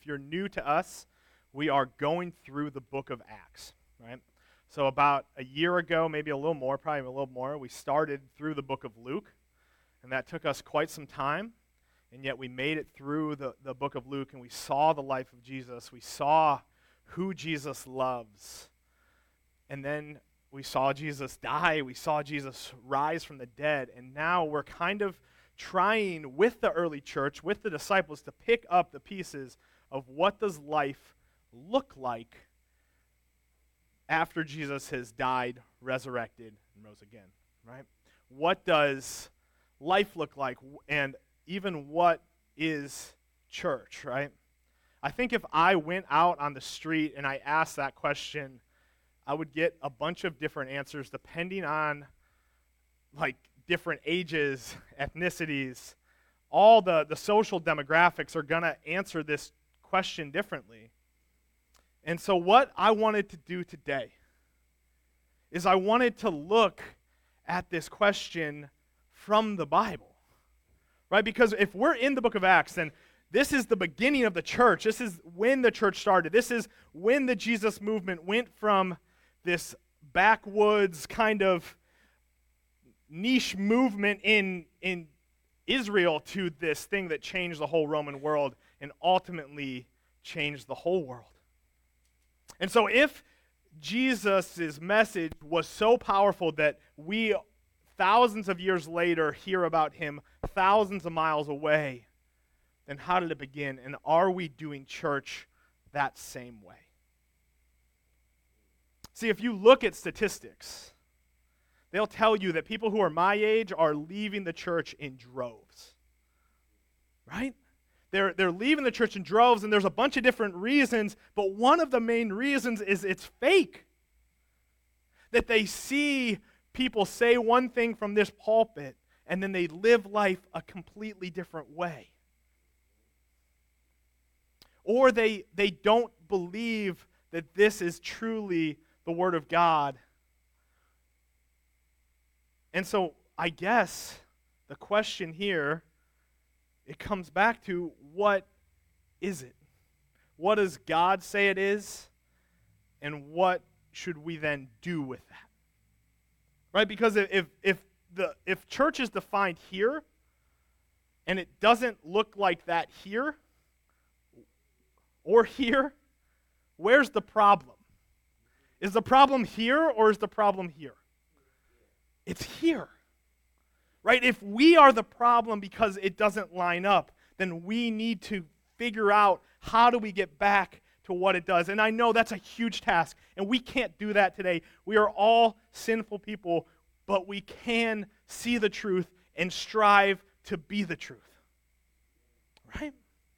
if you're new to us, we are going through the book of Acts, right? So about a year ago, maybe a little more, probably a little more, we started through the book of Luke, and that took us quite some time, and yet we made it through the book of Luke, and we saw the life of Jesus. We saw who Jesus loves, and then we saw Jesus die. We saw Jesus rise from the dead, and now we're kind of trying with the early church, with the disciples, to pick up the pieces of what does life look like after Jesus has died, resurrected, and rose again, right? What does life look like, and even what is church, right? I think if I went out on the street and I asked that question, I would get a bunch of different answers depending on like different ages, ethnicities. All the social demographics are going to answer this question differently. And so what I wanted to do today is I wanted to look at this question from the Bible, right? Because if we're in the book of Acts, then this is the beginning of the church. This is when the church started. This is when the Jesus movement went from this backwoods kind of niche movement in Israel to this thing that changed the whole Roman world and ultimately changed the whole world. And so if Jesus' message was so powerful that we, thousands of years later, hear about him thousands of miles away, then how did it begin? And are we doing church that same way? See, if you look at statistics, they'll tell you that people who are my age are leaving the church in droves, right? They're leaving the church in droves, and there's a bunch of different reasons, but one of the main reasons is it's fake. That they see people say one thing from this pulpit, and then they live life a completely different way. Or they don't believe that this is truly the Word of God. And so I guess the question here, it comes back to, what is it? What does God say it is? And what should we then do with that? Right? Because if church is defined here, and it doesn't look like that here, or here, where's the problem? Is the problem here, or is the problem here? It's here. Right? If we are the problem because it doesn't line up, then we need to figure out how do we get back to what it does. And I know that's a huge task, and we can't do that today. We are all sinful people, but we can see the truth and strive to be the truth. Right?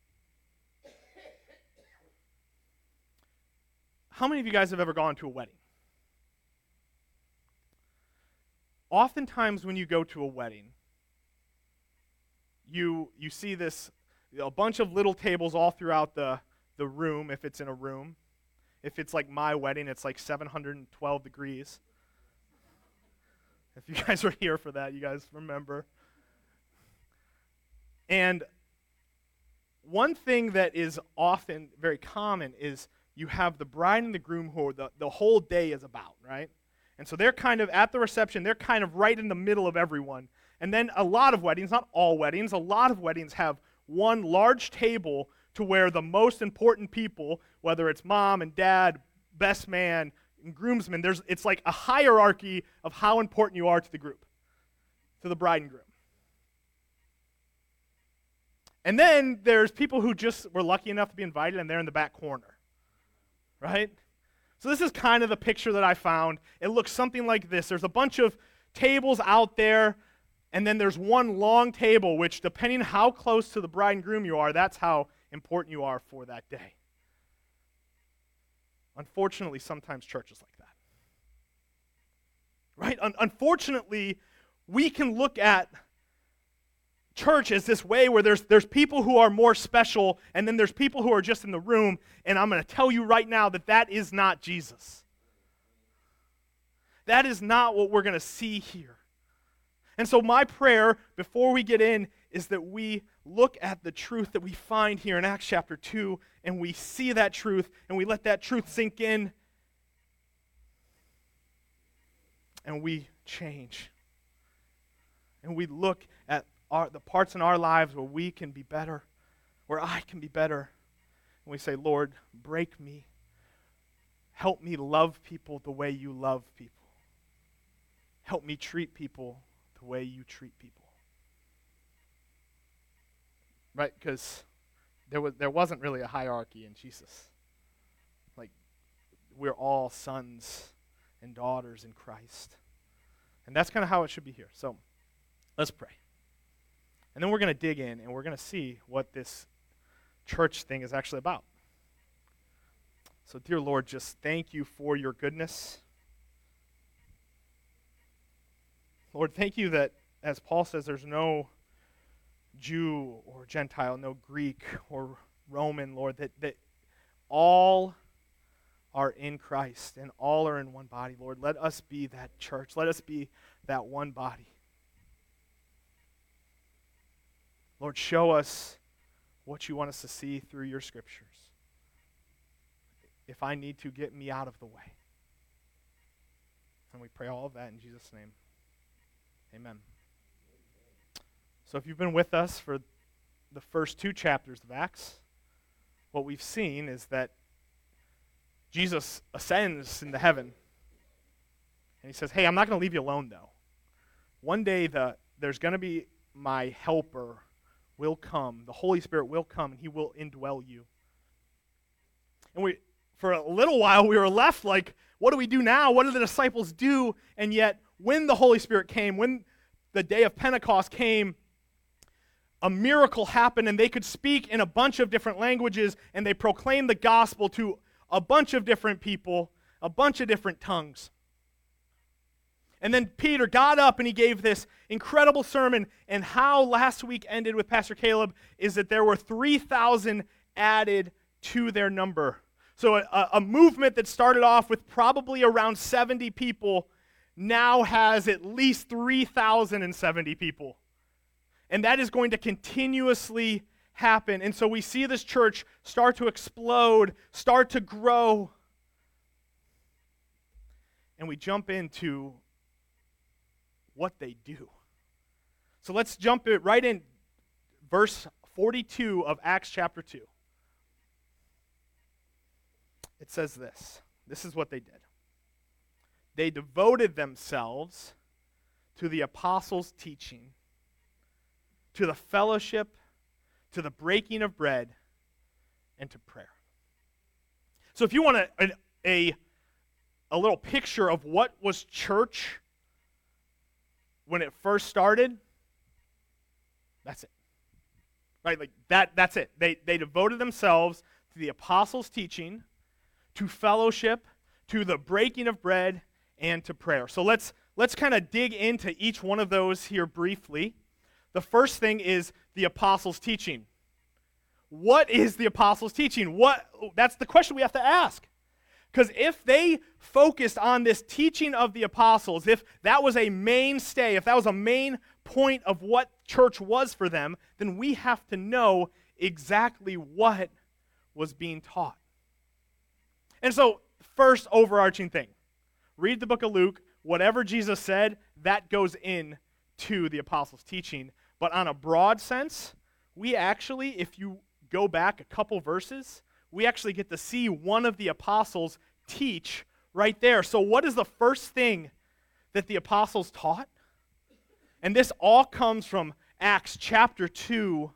How many of you guys have ever gone to a wedding? Oftentimes when you go to a wedding, you see this, a bunch of little tables all throughout the room, if it's in a room. If it's like my wedding, it's like 712 degrees. If you guys were here for that, you guys remember. And one thing that is often very common is you have the bride and the groom who the whole day is about, right? And so they're kind of at the reception, they're kind of right in the middle of everyone. And then a lot of weddings, not all weddings, a lot of weddings have one large table to where the most important people, whether it's mom and dad, best man, and groomsmen, it's like a hierarchy of how important you are to the group, to the bride and groom. And then there's people who just were lucky enough to be invited, and they're in the back corner, right? So this is kind of the picture that I found. It looks something like this. There's a bunch of tables out there, and then there's one long table, which depending how close to the bride and groom you are, that's how important you are for that day. Unfortunately, sometimes church is like that. Right? Unfortunately, we can look at church as this way where there's people who are more special, and then there's people who are just in the room, and I'm going to tell you right now that is not Jesus. That is not what we're going to see here. And so my prayer before we get in is that we look at the truth that we find here in Acts chapter 2, and we see that truth, and we let that truth sink in, and we change. And we look at the parts in our lives where we can be better, where I can be better, and we say, Lord, break me. Help me love people the way you love people. Help me treat people the way you treat people. Right? Because there wasn't really a hierarchy in Jesus. Like, we're all sons and daughters in Christ. And that's kind of how it should be here. So, let's pray. And then we're going to dig in, and we're going to see what this church thing is actually about. So, dear Lord, just thank you for your goodness. Lord, thank you that, as Paul says, there's no Jew or Gentile, no Greek or Roman, Lord, that all are in Christ and all are in one body, Lord. Let us be that church. Let us be that one body. Lord, show us what you want us to see through your scriptures. If I need to, get me out of the way. And we pray all of that in Jesus' name. Amen. So if you've been with us for the first 2 chapters of Acts, what we've seen is that Jesus ascends into heaven. And he says, hey, I'm not going to leave you alone, though. One day there's going to be my helper will come. The Holy Spirit will come, and he will indwell you. And for a little while, we were left like, what do we do now? What do the disciples do? And yet, when the Holy Spirit came, when the day of Pentecost came, a miracle happened, and they could speak in a bunch of different languages, and they proclaimed the gospel to a bunch of different people, a bunch of different tongues. And then Peter got up and he gave this incredible sermon, and how last week ended with Pastor Caleb is that there were 3,000 added to their number. So a movement that started off with probably around 70 people now has at least 3,070 people. And that is going to continuously happen. And so we see this church start to explode, start to grow. And we jump into what they do. So let's jump it right in verse 42 of Acts chapter 2. It says this. This is what they did. They devoted themselves to the apostles' teaching, to the fellowship, to the breaking of bread, and to prayer. So if you want a little picture of what was church when it first started, that's it. Right? Like that's it. They devoted themselves to the apostles' teaching, to fellowship, to the breaking of bread, and to prayer. So let's kind of dig into each one of those here briefly. The first thing is the apostles' teaching. What is the apostles' teaching? That's the question we have to ask. Because if they focused on this teaching of the apostles, if that was a mainstay, if that was a main point of what church was for them, then we have to know exactly what was being taught. And so, first overarching thing, read the book of Luke. Whatever Jesus said, that goes in to the apostles' teaching. But on a broad sense, we actually, if you go back a couple verses, we actually get to see one of the apostles teach right there. So what is the first thing that the apostles taught? And this all comes from Acts chapter 2,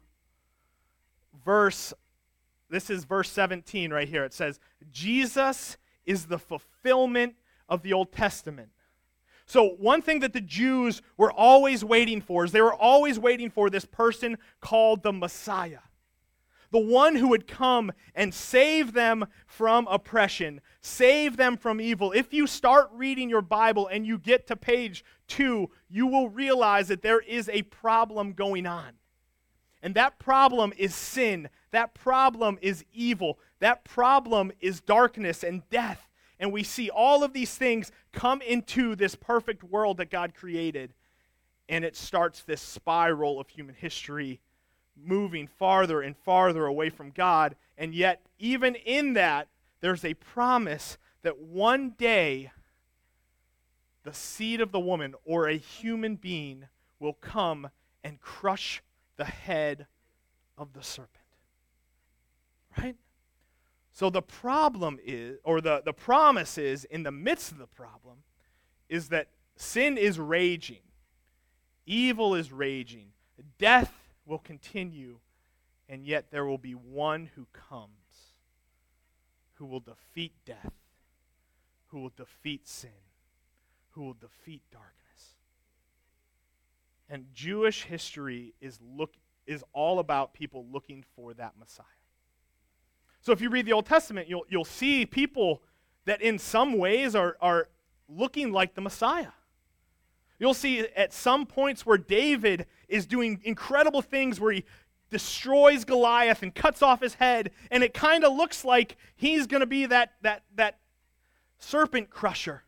this is verse 17 right here. It says, Jesus is the fulfillment of the Old Testament. So one thing that the Jews were always waiting for is they were always waiting for this person called the Messiah. The one who would come and save them from oppression, save them from evil. If you start reading your Bible and you get to page 2, you will realize that there is a problem going on. And that problem is sin. That problem is evil. That problem is darkness and death. And we see all of these things come into this perfect world that God created. and it starts this spiral of human history moving farther and farther away from God. And yet, even in that, there's a promise that one day the seed of the woman, or a human being, will come and crush the head of the serpent. Right? So the problem is, or the promise is, in the midst of the problem, is that sin is raging. Evil is raging. Death will continue, and yet there will be one who comes who will defeat death, who will defeat sin, who will defeat darkness. And Jewish history is all about people looking for that Messiah. So if you read the Old Testament, you'll see people that in some ways are looking like the Messiah. You'll see at some points where David is doing incredible things where he destroys Goliath and cuts off his head, and it kind of looks like he's going to be that serpent crusher.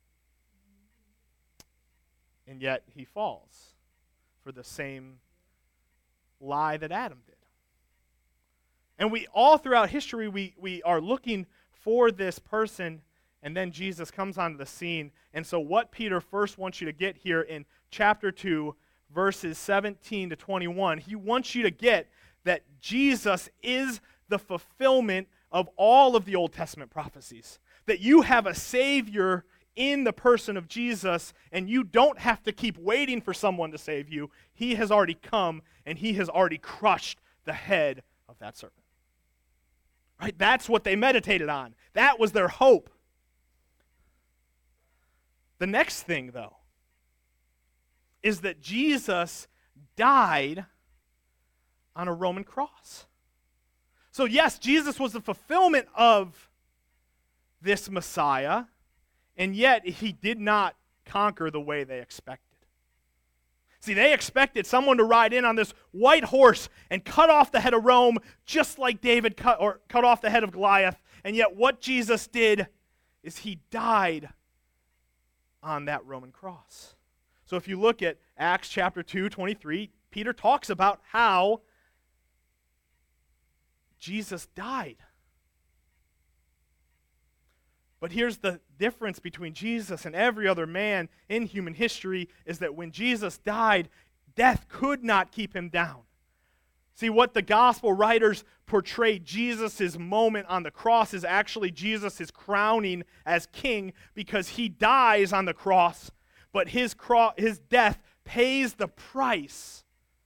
And yet he falls for the same lie that Adam did. And we all throughout history, we are looking for this person, and then Jesus comes onto the scene. And so what Peter first wants you to get here in chapter 2, verses 17 to 21, he wants you to get that Jesus is the fulfillment of all of the Old Testament prophecies. That you have a Savior in the person of Jesus, and you don't have to keep waiting for someone to save you. He has already come, and he has already crushed the head of that serpent. Right? That's what they meditated on. That was their hope. The next thing, though, is that Jesus died on a Roman cross. So yes, Jesus was the fulfillment of this Messiah, and yet he did not conquer the way they expected. See, they expected someone to ride in on this white horse and cut off the head of Rome, just like David cut off the head of Goliath. And yet what Jesus did is he died on that Roman cross. So if you look at Acts chapter 2:23, Peter talks about how Jesus died. But here's the difference between Jesus and every other man in human history, is that when Jesus died, death could not keep him down. See, what the gospel writers portray Jesus' moment on the cross is actually Jesus' crowning as king, because he dies on the cross, but his death pays the price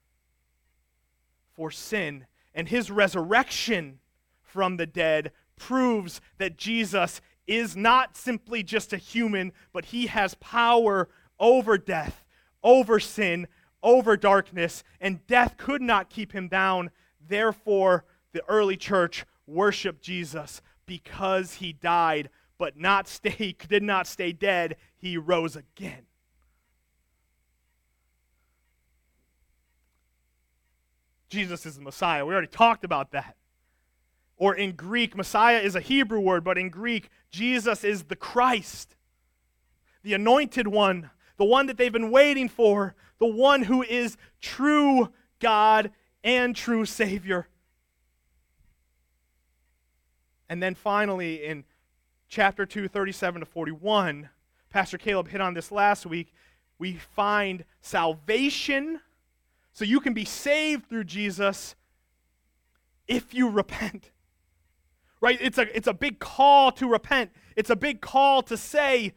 for sin, and his resurrection from the dead proves that Jesus is not simply just a human, but he has power over death, over sin, over darkness, and death could not keep him down. Therefore, the early church worshiped Jesus because he died, but did not stay dead. He rose again. Jesus is the Messiah. We already talked about that. Or in Greek, Messiah is a Hebrew word, but in Greek, Jesus is the Christ, the anointed one, the one that they've been waiting for, the one who is true God and true Savior. And then finally, in chapter 2, 37 to 41, Pastor Caleb hit on this last week, we find salvation. So you can be saved through Jesus if you repent. Right? It's a big call to repent. It's a big call to say,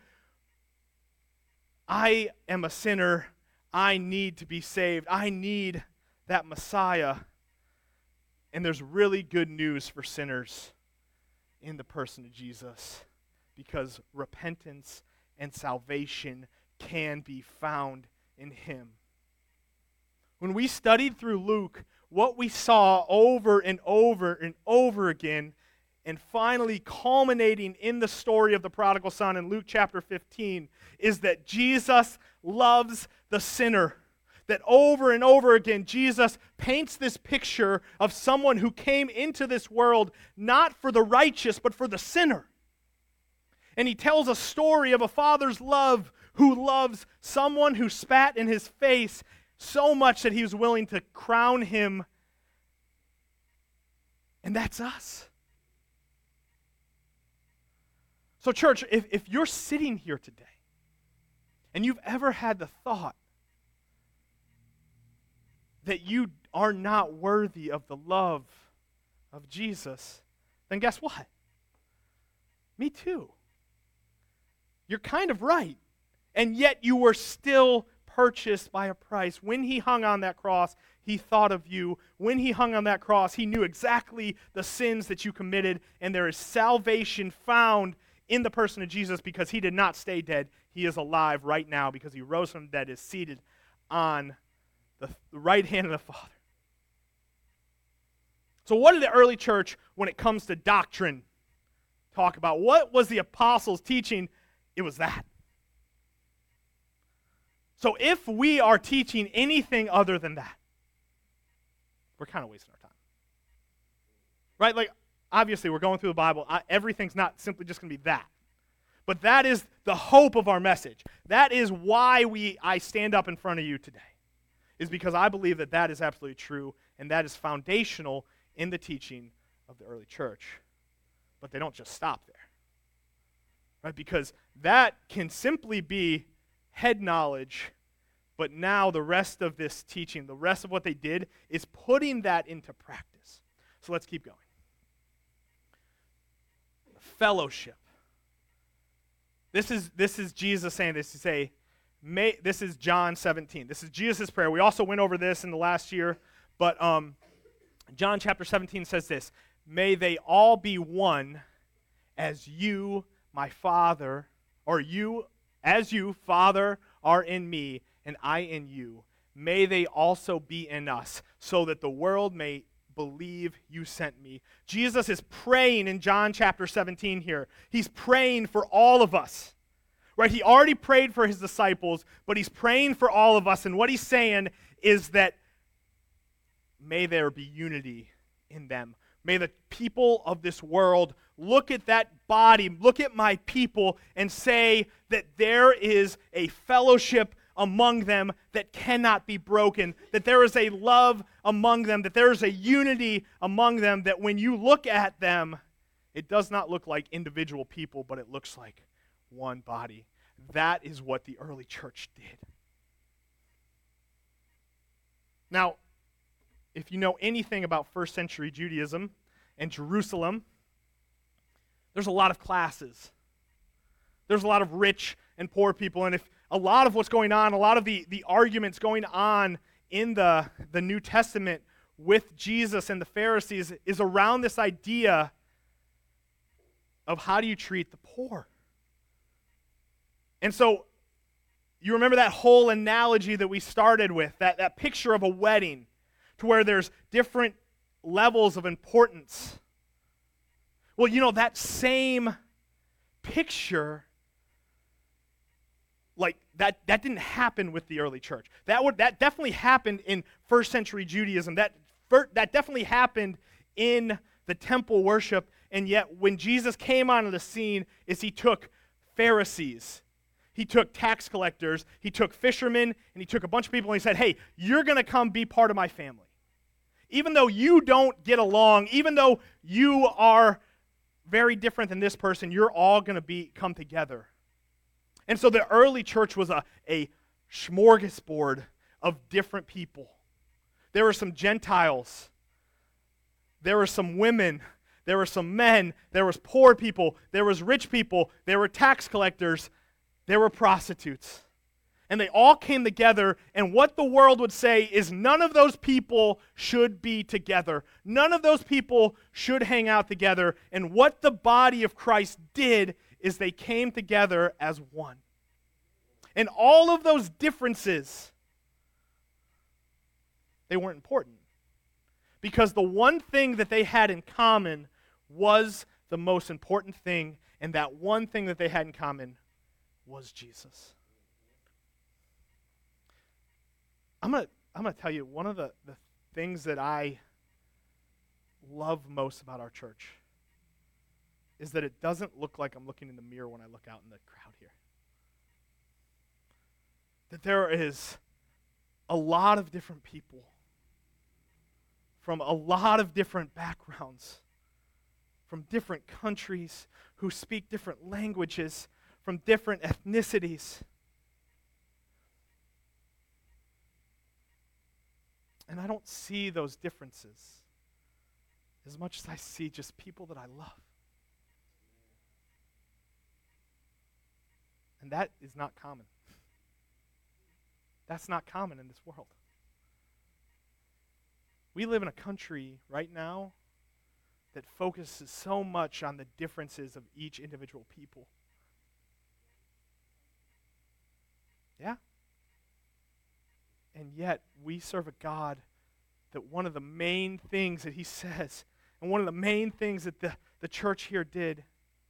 I am a sinner. I need to be saved. I need that Messiah. And there's really good news for sinners in the person of Jesus, because repentance and salvation can be found in him. When we studied through Luke, what we saw over and over and over again, and finally culminating in the story of the prodigal son in Luke chapter 15, is that Jesus loves the sinner. That over and over again, Jesus paints this picture of someone who came into this world not for the righteous, but for the sinner. And he tells a story of a father's love who loves someone who spat in his face so much that he was willing to crown him. And that's us. So church, if you're sitting here today and you've ever had the thought that you are not worthy of the love of Jesus, then guess what? Me too. You're kind of right. And yet you were still purchased by a price. When he hung on that cross, he thought of you. When he hung on that cross, he knew exactly the sins that you committed, and there is salvation found in the person of Jesus because he did not stay dead. He is alive right now because he rose from the dead, is seated on the right hand of the Father. So what did the early church, when it comes to doctrine, talk about? What was the apostles teaching? It was that. So if we are teaching anything other than that, we're kind of wasting our time. Right? Like, obviously, we're going through the Bible. Everything's not simply just going to be that. But that is the hope of our message. That is why I stand up in front of you today, is because I believe that that is absolutely true, and that is foundational in the teaching of the early church. But they don't just stop there. Right? Because that can simply be head knowledge, but now the rest of this teaching, the rest of what they did, is putting that into practice. So let's keep going. Fellowship. This is Jesus saying this. This is John 17. This is Jesus' prayer. We also went over this in the last year, but John chapter 17 says this: may they all be one as you, my Father, or you, as you, Father, are in me, and I in you. May they also be in us, so that the world may believe you sent me. Jesus is praying in John chapter 17 here. He's praying for all of us. Right? He already prayed for his disciples, but he's praying for all of us. And what he's saying is that may there be unity in them. May the people of this world look at that body, look at my people, and say that there is a fellowship among them that cannot be broken, that there is a love among them, that there is a unity among them, that when you look at them, it does not look like individual people, but it looks like one body. That is what the early church did. Now, if you know anything about first century Judaism and Jerusalem, there's a lot of classes. There's a lot of rich and poor people, and if a lot of what's going on, a lot of the arguments going on in the New Testament with Jesus and the Pharisees is around this idea of how do you treat the poor. And so you remember that whole analogy that we started with, that picture of a wedding, to where there's different levels of importance. Well, you know, that same picture, like that didn't happen with the early church. That definitely happened in first century Judaism. That definitely happened in the temple worship. And yet when Jesus came onto the scene, he took Pharisees, he took tax collectors, he took fishermen, and he took a bunch of people and he said, hey, you're going to come be part of my family. Even though you don't get along, even though you are very different than this person, you're all going to come together. And so the early church was a smorgasbord of different people. There were some Gentiles. There were some women. There were some men. There was poor people. There was rich people. There were tax collectors. There were prostitutes. And they all came together, and what the world would say is none of those people should be together. None of those people should hang out together. And what the body of Christ did is they came together as one. And all of those differences, they weren't important. Because the one thing that they had in common was the most important thing, and that one thing that they had in common was Jesus. I'm gonna tell you, one of the things that I love most about our church is that it doesn't look like I'm looking in the mirror when I look out in the crowd here. that there is a lot of different people from a lot of different backgrounds, from different countries, who speak different languages, from different ethnicities. And I don't see those differences as much as I see just people that I love. And that is not common. That's not common in this world. We live in a country right now that focuses so much on the differences of each individual people. Yeah. And yet, we serve a God that one of the main things that he says, and one of the main things that the church here did,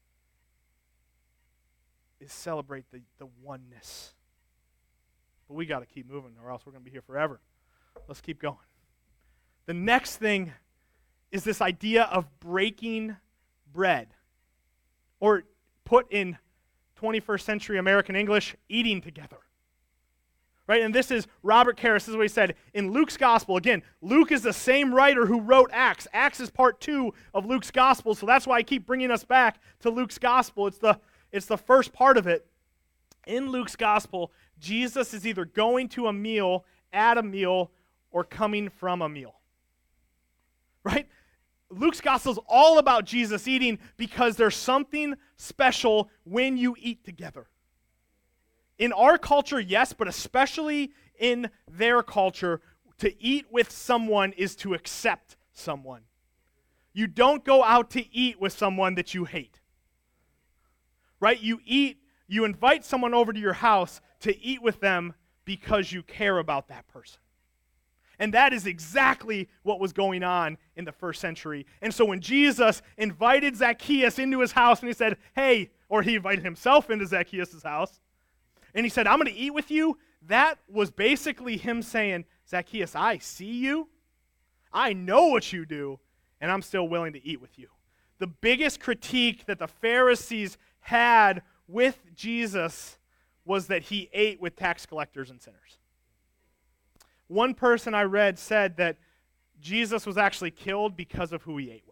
is celebrate the oneness. But we got to keep moving, or else we're going to be here forever. Let's keep going. The next thing is this idea of breaking bread. Or put in 21st century American English, eating together. Right? And this is Robert Karris, this is what he said in Luke's gospel. Again, Luke is the same writer who wrote Acts. Acts is part 2 of Luke's gospel, so that's why I keep bringing us back to Luke's gospel. It's the first part of it. In Luke's gospel, Jesus is either going to a meal, at a meal, or coming from a meal. Right? Luke's gospel is all about Jesus eating because there's something special when you eat together. In our culture, yes, but especially in their culture, to eat with someone is to accept someone. You don't go out to eat with someone that you hate. Right? You invite someone over to your house to eat with them because you care about that person. And that is exactly what was going on in the first century. And so when Jesus invited Zacchaeus into his house and he said, hey, or he invited himself into Zacchaeus' house, and he said, I'm going to eat with you, that was basically him saying, Zacchaeus, I see you, I know what you do, and I'm still willing to eat with you. The biggest critique that the Pharisees had with Jesus was that he ate with tax collectors and sinners. One person I read said that Jesus was actually killed because of who he ate with.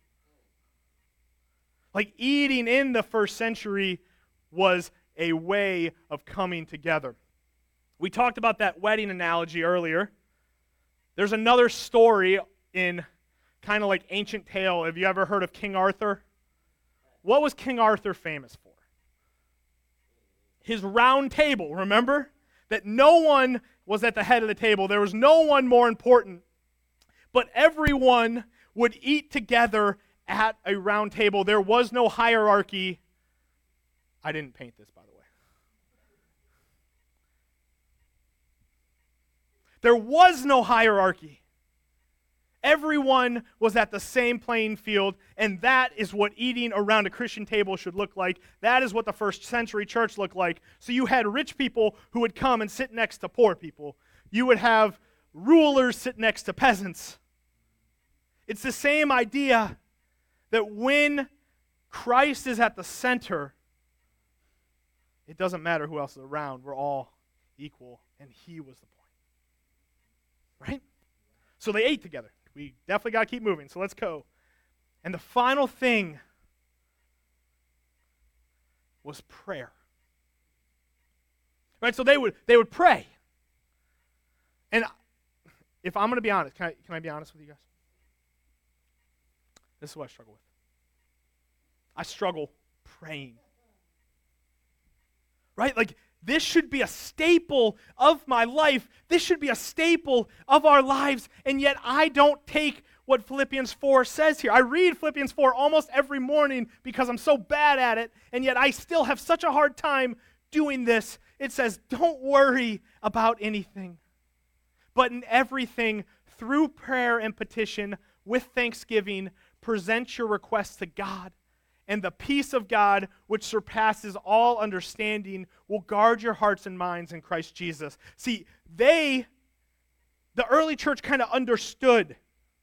Like, eating in the first century was a way of coming together. We talked about that wedding analogy earlier. There's another story in kind of like ancient tale. Have you ever heard of King Arthur? What was King Arthur famous for? His round table, remember? That no one was at the head of the table. There was no one more important. But everyone would eat together at a round table. There was no hierarchy. I didn't paint this, by the way. There was no hierarchy. Everyone was at the same playing field, and that is what eating around a Christian table should look like. That is what the first century church looked like. So you had rich people who would come and sit next to poor people. You would have rulers sit next to peasants. It's the same idea that when Christ is at the center, it doesn't matter who else is around. We're all equal, and he was the point. Right? So they ate together. We definitely got to keep moving, so let's go. And the final thing was prayer. Right? So they would pray. And if I'm going to be honest, can I be honest with you guys? This is what I struggle with. I struggle praying. Right? Like, this should be a staple of my life. This should be a staple of our lives. And yet I don't take what Philippians 4 says here. I read Philippians 4 almost every morning because I'm so bad at it. And yet I still have such a hard time doing this. It says, don't worry about anything, but in everything, through prayer and petition, with thanksgiving, present your requests to God. And the peace of God, which surpasses all understanding, will guard your hearts and minds in Christ Jesus. See, the early church kind of understood.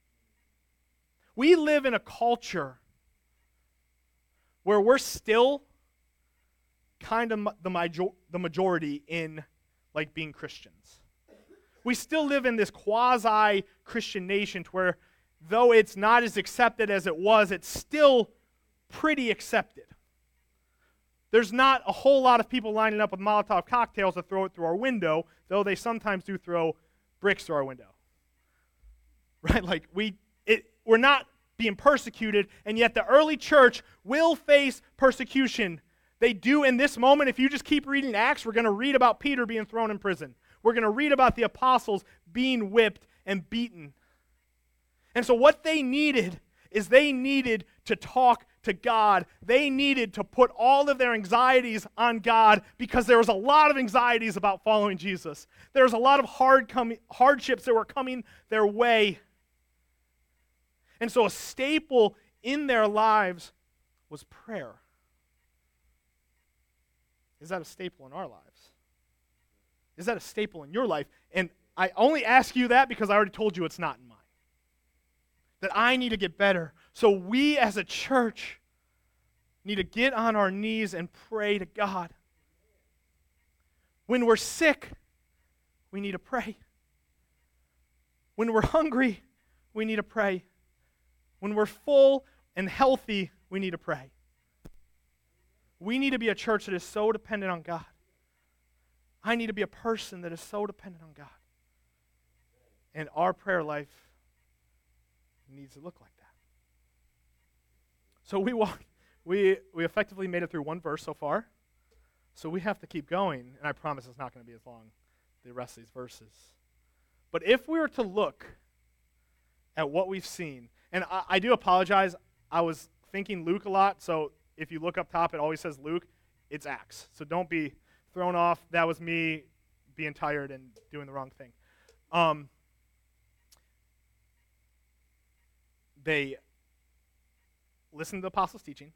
We live in a culture where we're still kind of the majority in like being Christians. We still live in this quasi-Christian nation to where, though it's not as accepted as it was, it's still pretty accepted. There's not a whole lot of people lining up with Molotov cocktails to throw it through our window, though they sometimes do throw bricks through our window. Right? Like, we're not being persecuted, and yet the early church will face persecution. They do in this moment. If you just keep reading Acts, we're going to read about Peter being thrown in prison. We're going to read about the apostles being whipped and beaten. And so what they needed is they needed to talk to God. They needed to put all of their anxieties on God because there was a lot of anxieties about following Jesus. There was a lot of hardships that were coming their way. And so a staple in their lives was prayer. Is that a staple in our lives? Is that a staple in your life? And I only ask you that because I already told you it's not in mine. That I need to get better. So we as a church need to get on our knees and pray to God. When we're sick, we need to pray. When we're hungry, we need to pray. When we're full and healthy, we need to pray. We need to be a church that is so dependent on God. I need to be a person that is so dependent on God. And our prayer life needs to look like that. So we effectively made it through one verse so far. So we have to keep going, and I promise it's not going to be as long, the rest of these verses. But if we were to look at what we've seen, and I do apologize, I was thinking Luke a lot, so if you look up top, it always says Luke. It's Acts. So don't be thrown off. That was me being tired and doing the wrong thing. They listened to the apostles' teaching.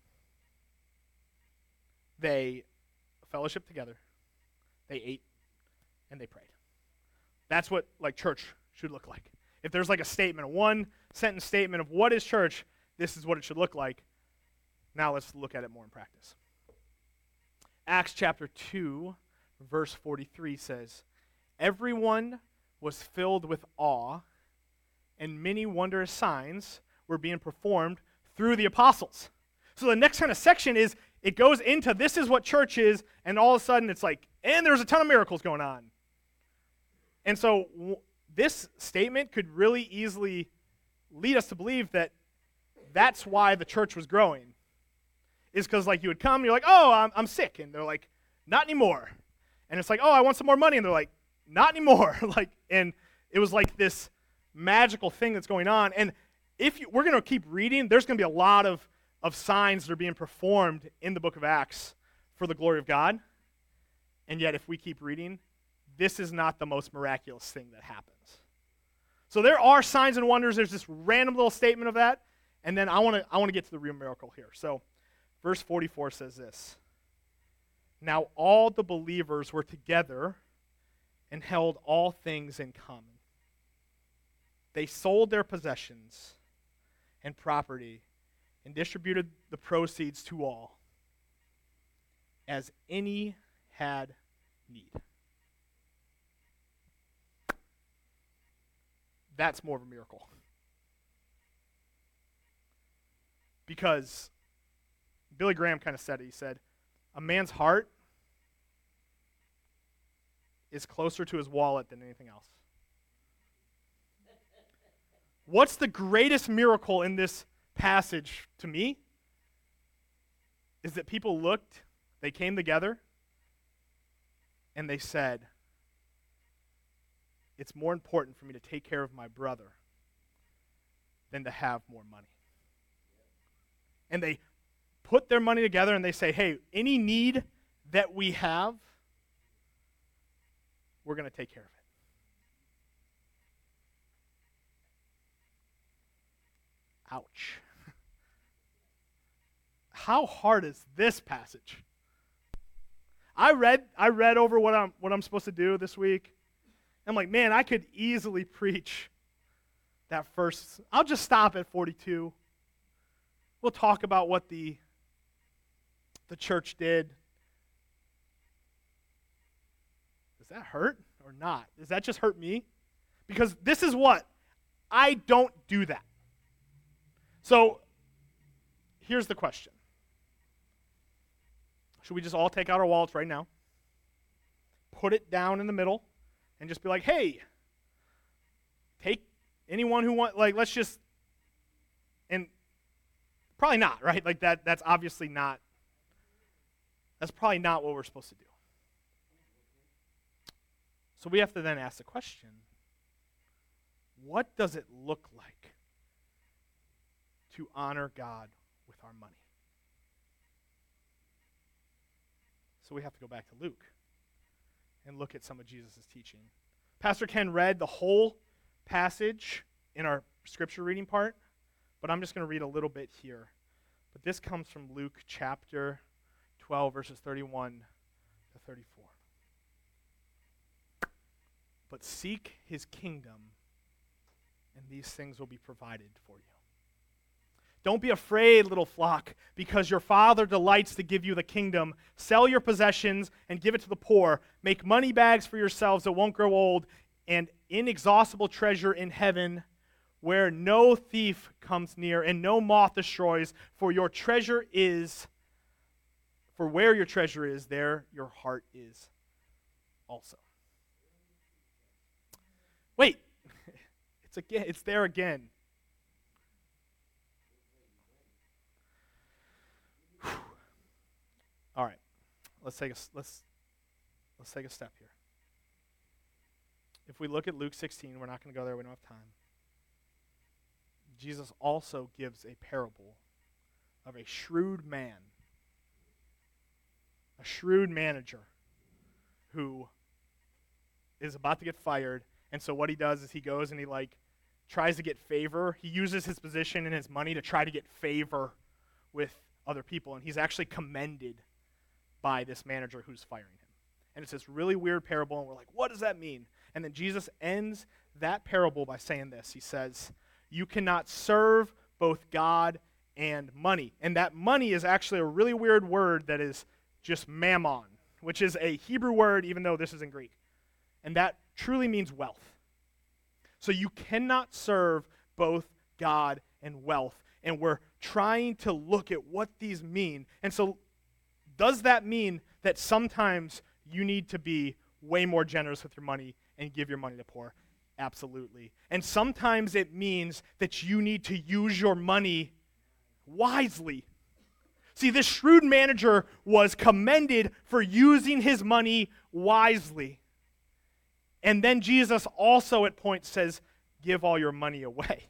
They fellowshiped together. They ate, and they prayed. That's what church should look like. If there's a statement, a one-sentence statement of what is church, this is what it should look like. Now let's look at it more in practice. Acts chapter 2, verse 43 says, "Everyone was filled with awe, and many wondrous signs were being performed through the apostles." So the next kind of section is, it goes into this is what church is, and all of a sudden it's and there's a ton of miracles going on. And so this statement could really easily lead us to believe that that's why the church was growing. Is because you would come, you're like, oh, I'm sick. And they're like, not anymore. And it's like, oh, I want some more money. And they're like, not anymore. And it was this magical thing that's going on. And we're going to keep reading, there's going to be a lot of signs that are being performed in the book of Acts for the glory of God. And yet, if we keep reading, this is not the most miraculous thing that happens. So there are signs and wonders. There's this random little statement of that. And then I want to get to the real miracle here. So verse 44 says this: "Now all the believers were together and held all things in common. They sold their possessions and property and distributed the proceeds to all, as any had need." That's more of a miracle. Because Billy Graham kind of said it. He said, a man's heart is closer to his wallet than anything else. What's the greatest miracle in this passage to me is that people looked, they came together, and they said, it's more important for me to take care of my brother than to have more money. And they put their money together and they say, hey, any need that we have, we're going to take care of it. Ouch. How hard is this passage? I read over what I'm supposed to do this week. I'm like, man, I could easily preach that first. I'll just stop at 42. We'll talk about what the church did. does that hurt or not? Does that just hurt me? Because this is what? I don't do that. So here's the question. Should we just all take out our wallets right now, put it down in the middle, and just be like, hey, take anyone who wants, like, let's just, and probably not, right? Like that's obviously not, that's probably not what we're supposed to do. So we have to then ask the question, what does it look like to honor God with our money? So we have to go back to Luke and look at some of Jesus' teaching. Pastor Ken read the whole passage in our scripture reading part, but I'm just going to read a little bit here. But this comes from Luke chapter 12, verses 31 to 34. But seek his kingdom, and these things will be provided for you. Don't be afraid, little flock, because your Father delights to give you the kingdom. Sell your possessions and give it to the poor. Make money bags for yourselves that won't grow old, and inexhaustible treasure in heaven, where no thief comes near and no moth destroys. For where your treasure is, there your heart is also. Wait, it's there again. All right, let's take a step here. If we look at Luke 16, we're not going to go there, we don't have time. Jesus also gives a parable of a shrewd man, a shrewd manager who is about to get fired, and so what he does is he goes and he tries to get favor. He uses his position and his money to try to get favor with other people, and he's actually commended by this manager who's firing him. And it's this really weird parable, and we're like, what does that mean? And then Jesus ends that parable by saying this. He says, you cannot serve both God and money. And that money is actually a really weird word that is just mammon, which is a Hebrew word, even though this is in Greek. And that truly means wealth. So you cannot serve both God and wealth. And we're trying to look at what these mean. And so does that mean that sometimes you need to be way more generous with your money and give your money to poor? Absolutely. And sometimes it means that you need to use your money wisely. See, this shrewd manager was commended for using his money wisely. And then Jesus also at points says, give all your money away.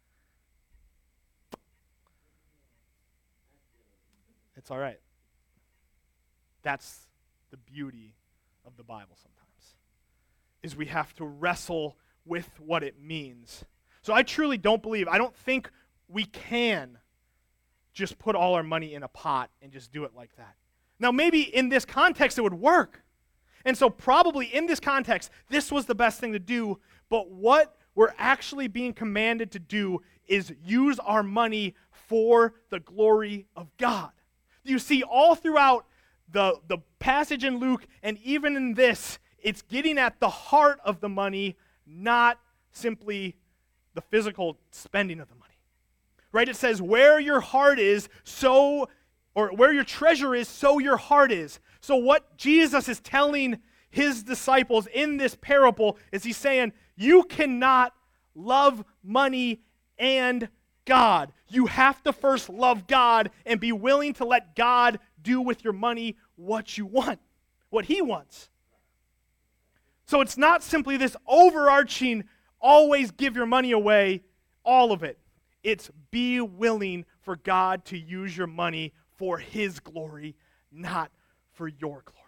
It's all right. That's the beauty of the Bible sometimes, is we have to wrestle with what it means. So I truly don't think we can just put all our money in a pot and just do it like that. Now maybe in this context it would work. And so probably in this context, this was the best thing to do, but what we're actually being commanded to do is use our money for the glory of God. You see, all throughout the passage in Luke, and even in this, it's getting at the heart of the money, not simply the physical spending of the money. Right? It says, where your heart is, or where your treasure is, so your heart is. So what Jesus is telling his disciples in this parable is he's saying, you cannot love money and God. You have to first love God and be willing to let God do with your money what you want, what he wants. So it's not simply this overarching, always give your money away, all of it. It's be willing for God to use your money for his glory, not for your glory.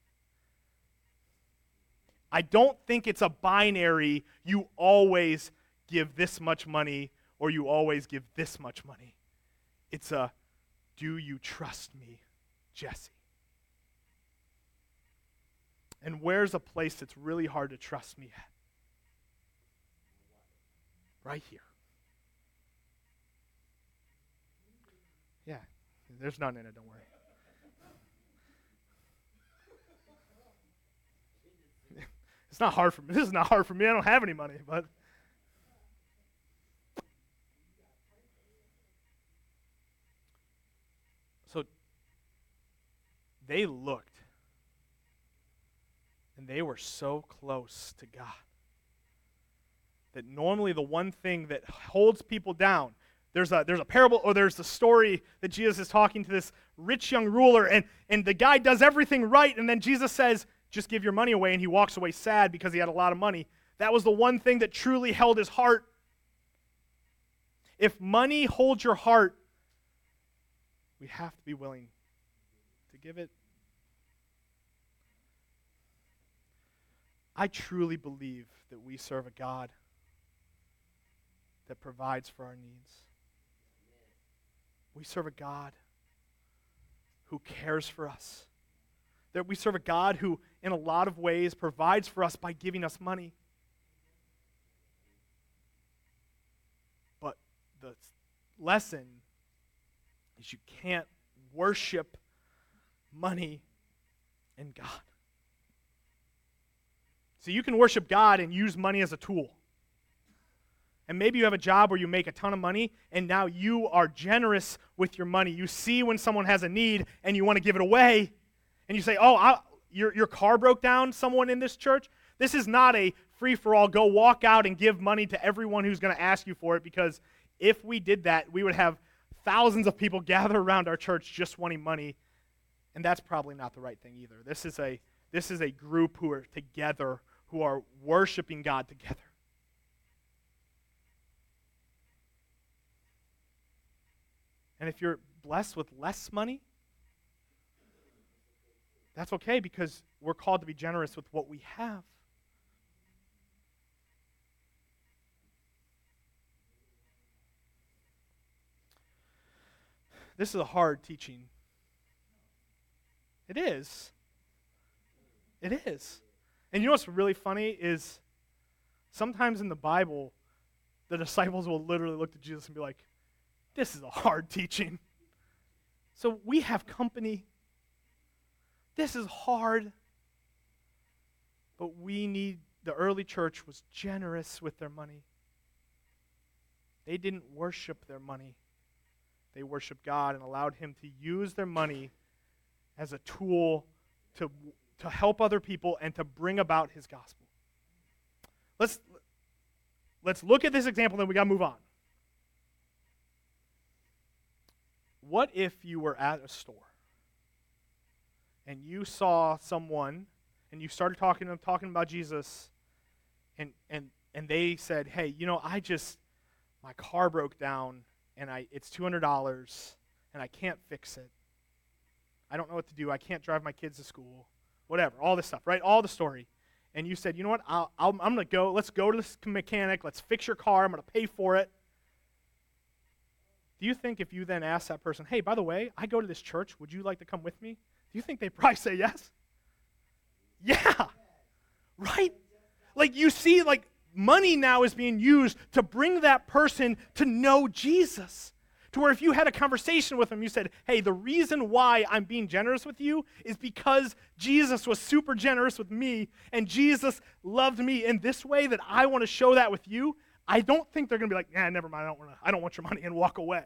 I don't think it's a binary, you always give this much money or you always give this much money. It's a, do you trust me, Jesse? And where's a place that's really hard to trust me at? Right here. Yeah, there's none in it, don't worry. It's not hard for me. This is not hard for me. I don't have any money, but so they looked and they were so close to God that normally the one thing that holds people down, there's a parable, or there's the story that Jesus is talking to this rich young ruler, and the guy does everything right, and then Jesus says, just give your money away, and he walks away sad because he had a lot of money. That was the one thing that truly held his heart. If money holds your heart, we have to be willing to give it. I truly believe that we serve a God that provides for our needs. We serve a God who cares for us. That we serve a God who, in a lot of ways, provides for us by giving us money. But the lesson is you can't worship money and God. So you can worship God and use money as a tool. And maybe you have a job where you make a ton of money, and now you are generous with your money. You see when someone has a need, and you want to give it away, and you say, your car broke down, someone in this church? This is not a free-for-all, go walk out and give money to everyone who's going to ask you for it, because if we did that, we would have thousands of people gather around our church just wanting money, and that's probably not the right thing either. This is a group who are together, who are worshiping God together. And if you're blessed with less money, that's okay, because we're called to be generous with what we have. This is a hard teaching. It is. It is. And you know what's really funny is sometimes in the Bible, the disciples will literally look to Jesus and be like, this is a hard teaching. So we have company. This is hard. But the early church was generous with their money. They didn't worship their money. They worshiped God and allowed him to use their money as a tool to help other people and to bring about his gospel. Let's look at this example, then we got to move on. What if you were at a store and you saw someone and you started talking to them, talking about Jesus, and they said, hey, my car broke down and it's $200 and I can't fix it. I don't know what to do. I can't drive my kids to school. Whatever, all this stuff, right? All the story. And you said, you know what, I'm going to go. Let's go to this mechanic. Let's fix your car. I'm going to pay for it. Do you think if you then ask that person, hey, by the way, I go to this church. Would you like to come with me? Do you think they'd probably say yes? Yeah, right? Like you see, like money now is being used to bring that person to know Jesus. To where if you had a conversation with them, you said, hey, the reason why I'm being generous with you is because Jesus was super generous with me, and Jesus loved me in this way that I want to show that with you. I don't think they're going to be like, never mind, I don't want your money, and walk away.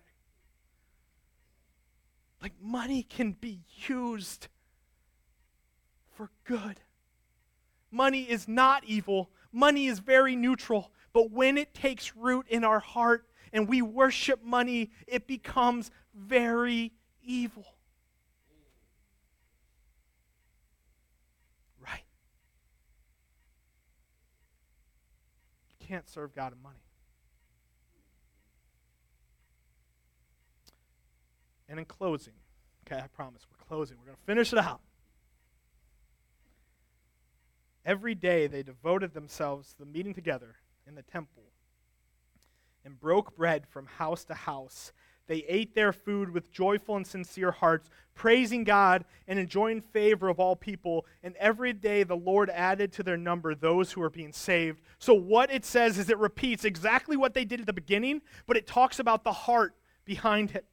Like money can be used for good. Money is not evil. Money is very neutral. But when it takes root in our heart and we worship money, it becomes very evil. Right? You can't serve God in money. And in closing, okay, I promise, we're closing. We're going to finish it out. Every day they devoted themselves to the meeting together in the temple and broke bread from house to house. They ate their food with joyful and sincere hearts, praising God and enjoying favor of all people. And every day the Lord added to their number those who were being saved. So what it says is it repeats exactly what they did at the beginning, but it talks about the heart behind it.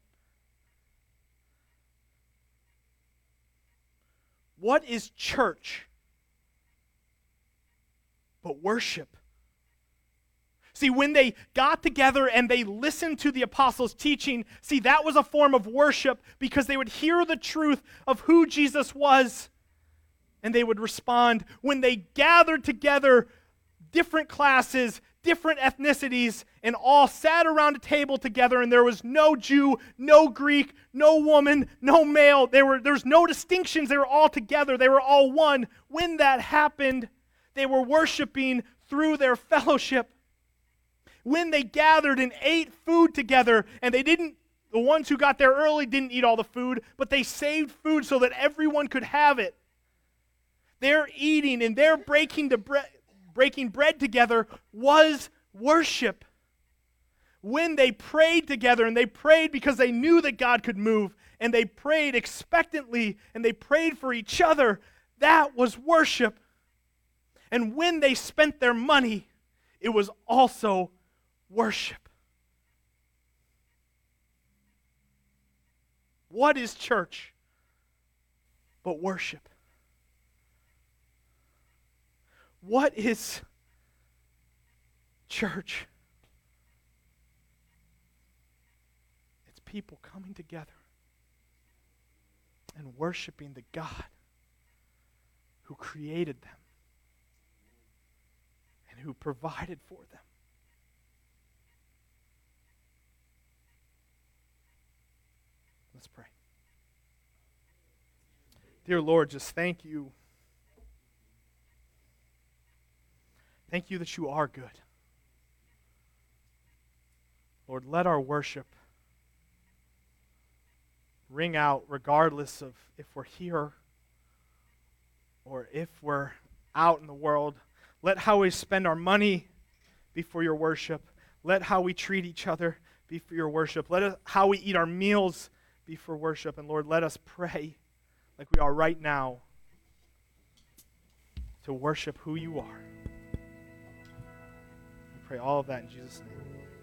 What is church? but worship. See, when they got together and they listened to the apostles' teaching, see, that was a form of worship because they would hear the truth of who Jesus was and they would respond. When they gathered together, different classes, different ethnicities, and all sat around a table together, and there was no Jew, no Greek, no woman, no male. There's no distinctions. They were all together. They were all one. When that happened, they were worshiping through their fellowship. When they gathered and ate food together, and the ones who got there early didn't eat all the food, but they saved food so that everyone could have it. Their eating and their breaking bread together was worship. When they prayed together, and they prayed because they knew that God could move, and they prayed expectantly, and they prayed for each other, that was worship. And when they spent their money, it was also worship. What is church but worship? What is church? It's people coming together and worshiping the God who created them and who provided for them. Let's pray. Dear Lord, just thank you. Thank you that you are good. Lord, let our worship ring out regardless of if we're here or if we're out in the world. Let how we spend our money be for your worship. Let how we treat each other be for your worship. Let how we eat our meals be for worship. And Lord, let us pray like we are right now to worship who you are. We pray all of that in Jesus' name.